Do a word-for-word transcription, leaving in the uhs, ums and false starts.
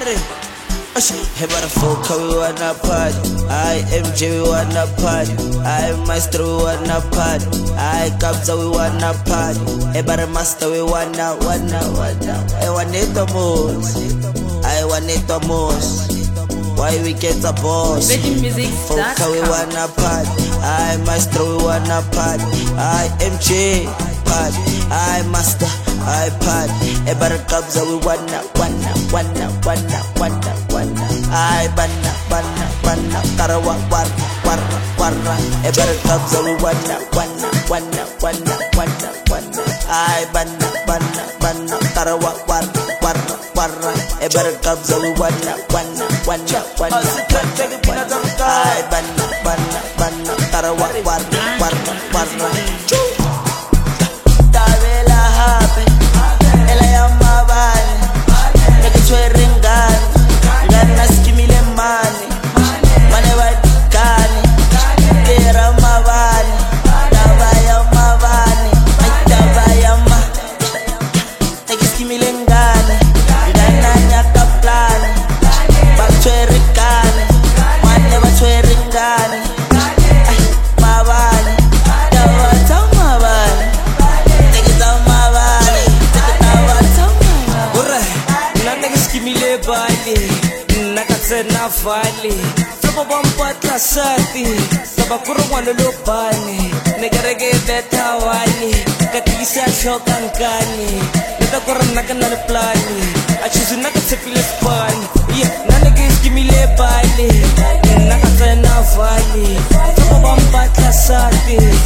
Hey, motherfucker, we wanna party. I M J, we wanna party. I Maestro, we wanna party. I Kabza, we wanna party. Hey, but Master, we wanna, wanna, wanna. I want it the most. I want it the most. Why we get the boss? Fucker, we wanna party. I Maestro, we wanna party. I M J, party. I Master, I party. Hey, but Kabza, we wanna, wanna, wanna, wanna, wanna, wanna. I banna, banna, banna. Karawa, war, war, war. Hey, but Kabza, we wanna, wanna, wanna, wanna, wanna, wanna. I banna, banna, banna. Karawa, war, war, war. Hey, but Kabza, we wanna, wanna, wanna, wanna, wanna. I banna, banna, banna. Karawa, war, war, war. Tabela hape, ela ya mabane, neke chwere ngani, ngani nasikimile mani, mane wadikani, kera mabane, tabaya mabane, tabaya ma, neke sikimile ngani, ngani nyaka plani, bachwere kani, mane bachwere ngani, mabane, tabata mabane. Na vale saba bampatla sati saba kurungwana lobani negerege beta wani katisa shokankani neta korna kana le plani achizu na katsepile spani yeah na nege skimile bali na katsena vale saba bampatla sati